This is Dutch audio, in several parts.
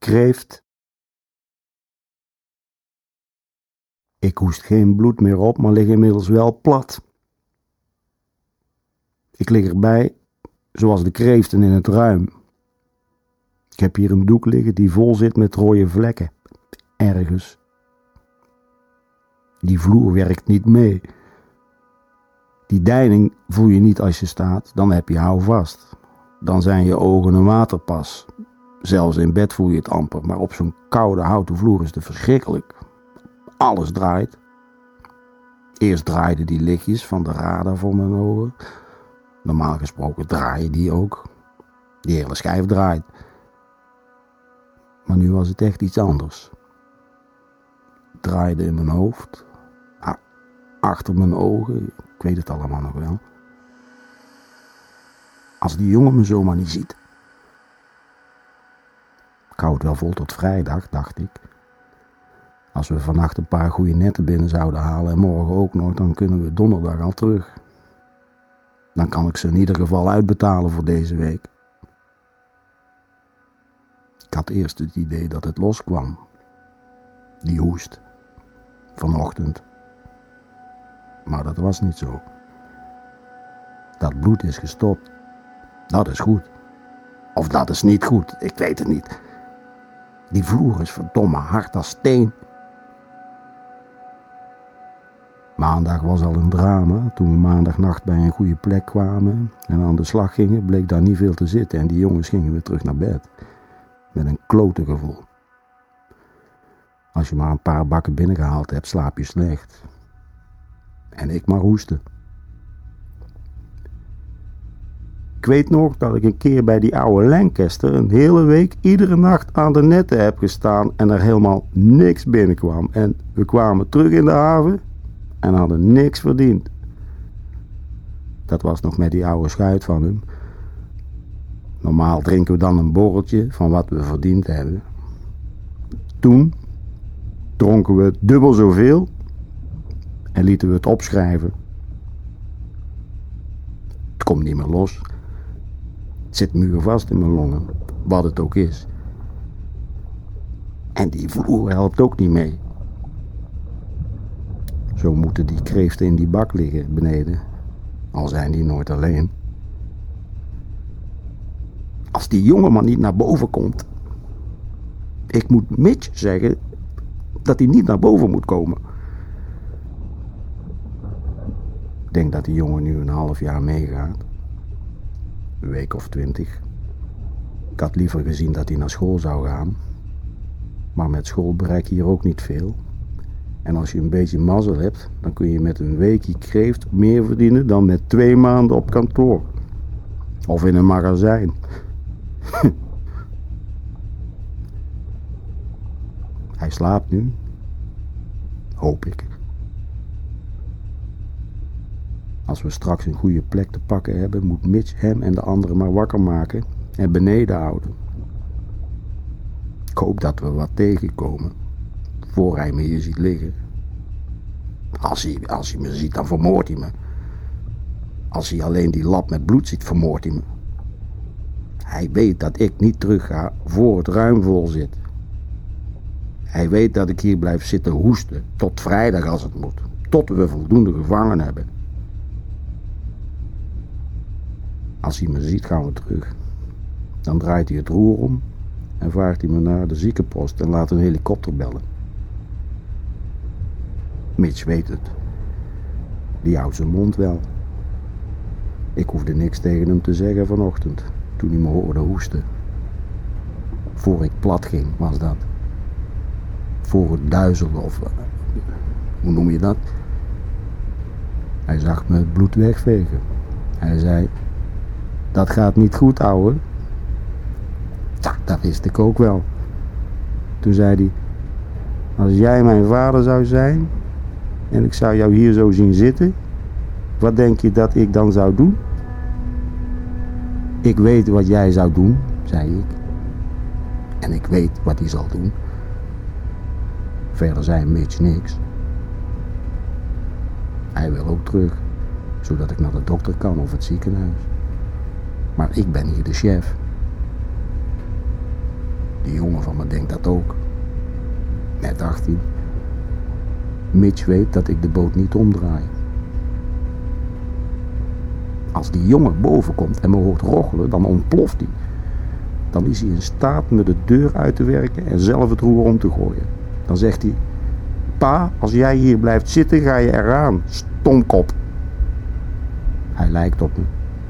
kreeft. Ik hoest geen bloed meer op, maar lig inmiddels wel plat. Ik lig erbij, zoals de kreeften in het ruim. Ik heb hier een doek liggen die vol zit met rode vlekken. Ergens. Die vloer werkt niet mee. Die deining voel je niet als je staat, dan heb je houvast. Dan zijn je ogen een waterpas. Zelfs in bed voel je het amper, maar op zo'n koude houten vloer is het verschrikkelijk. Alles draait. Eerst draaiden die lichtjes van de radar voor mijn ogen. Normaal gesproken draaien die ook. Die hele schijf draait. Maar nu was het echt iets anders. Het draaide in mijn hoofd. Achter mijn ogen. Ik weet het allemaal nog wel. Als die jongen me zomaar niet ziet. Ik hou het wel vol tot vrijdag, dacht ik. Als we vannacht een paar goede netten binnen zouden halen en morgen ook nog, dan kunnen we donderdag al terug. Dan kan ik ze in ieder geval uitbetalen voor deze week. Ik had eerst het idee dat het loskwam. Die hoest. Vanochtend. Maar dat was niet zo. Dat bloed is gestopt. Dat is goed. Of dat is niet goed, ik weet het niet. Die vloer is verdomme hard als steen. Maandag was al een drama. Toen we maandagnacht bij een goede plek kwamen en aan de slag gingen, bleek daar niet veel te zitten en die jongens gingen weer terug naar bed. Met een klote gevoel. Als je maar een paar bakken binnengehaald hebt, slaap je slecht. En ik maar hoesten. Ik weet nog dat ik een keer bij die oude Lancaster een hele week iedere nacht aan de netten heb gestaan en er helemaal niks binnenkwam. En we kwamen terug in de haven en hadden niks verdiend. Dat was nog met die oude schuit van hem. Normaal drinken we dan een borreltje van wat we verdiend hebben. Toen dronken we dubbel zoveel en lieten we het opschrijven. Het komt niet meer los. Het zit muurvast in mijn longen, wat het ook is. En die vloer helpt ook niet mee. Zo moeten die kreeften in die bak liggen beneden, al zijn die nooit alleen. Als die jongen maar niet naar boven komt. Ik moet Mitch zeggen dat hij niet naar boven moet komen. Ik denk dat die jongen nu een half jaar meegaat. Een week of 20. Ik had liever gezien dat hij naar school zou gaan. Maar met school bereik je hier ook niet veel. En als je een beetje mazzel hebt, dan kun je met een weekje kreeft meer verdienen dan met 2 maanden op kantoor. Of in een magazijn. Hij slaapt nu. Hoop ik. Als we straks een goede plek te pakken hebben, moet Mitch hem en de anderen maar wakker maken en beneden houden. Ik hoop dat we wat tegenkomen, voor hij me hier ziet liggen. Als hij me ziet, dan vermoordt hij me. Als hij alleen die lap met bloed ziet, vermoordt hij me. Hij weet dat ik niet terug ga voor het ruim vol zit. Hij weet dat ik hier blijf zitten hoesten, tot vrijdag als het moet, tot we voldoende gevangen hebben. Als hij me ziet, gaan we terug. Dan draait hij het roer om en vaart hij me naar de ziekenpost en laat een helikopter bellen. Mitch weet het. Die houdt zijn mond wel. Ik hoefde niks tegen hem te zeggen vanochtend, toen hij me hoorde hoesten. Voor ik plat ging, was dat. Voor het duizelde of... hoe noem je dat? Hij zag me het bloed wegvegen. Hij zei... Dat gaat niet goed, ouwe. Ja, dat wist ik ook wel. Toen zei hij... Als jij mijn vader zou zijn... en ik zou jou hier zo zien zitten... wat denk je dat ik dan zou doen? Ik weet wat jij zou doen, zei ik. En ik weet wat hij zal doen. Verder zei Mitch niks. Hij wil ook terug, zodat ik naar de dokter kan of het ziekenhuis. Maar ik ben hier de chef. Die jongen van me denkt dat ook. Net 18. Mitch weet dat ik de boot niet omdraai. Als die jongen boven komt en me hoort rochelen, dan ontploft hij. Dan is hij in staat me de deur uit te werken en zelf het roer om te gooien. Dan zegt hij: pa, als jij hier blijft zitten, ga je eraan, stomkop. Hij lijkt op me.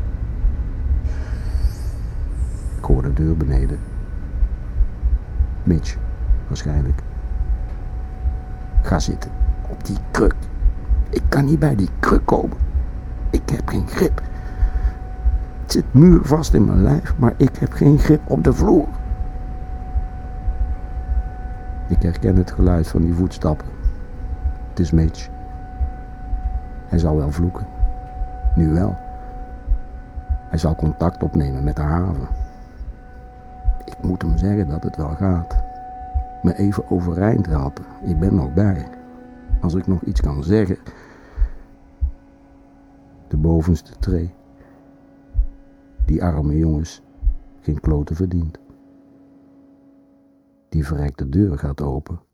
Ik hoor de deur beneden. Mitch, waarschijnlijk. Ga zitten, op die kruk. Ik kan niet bij die kruk komen. Ik heb geen grip. Het zit muurvast in mijn lijf, maar ik heb geen grip op de vloer. Ik herken het geluid van die voetstappen. Het is Mitch. Hij zal wel vloeken. Nu wel. Hij zal contact opnemen met de haven. Ik moet hem zeggen dat het wel gaat. Me even overeind helpen. Ik ben nog bij. Als ik nog iets kan zeggen. De bovenste tree. Die arme jongens geen kloten verdient. Die verrekte deur gaat open.